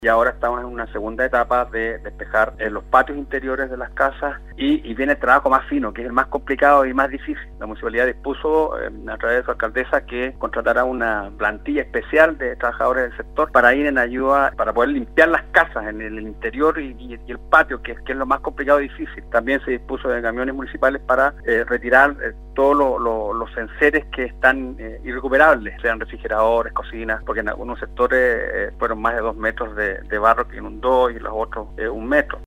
y ahora estamos en una segunda etapa de despejar los patios interiores de las casas y viene el trabajo más fino, que es el más complicado y más difícil. La municipalidad dispuso a través de su alcaldesa que contratara una plantilla especial de trabajadores del sector para ir en ayuda, para poder limpiar las casas en el interior y el patio, que es lo más complicado y difícil. También se dispuso de camiones municipales para retirar todos los enseres que están irrecuperables, sean refrigeradores, cocinas, porque en algunos sectores fueron más de 2 metros de barro que inundó y los otros 1 metro.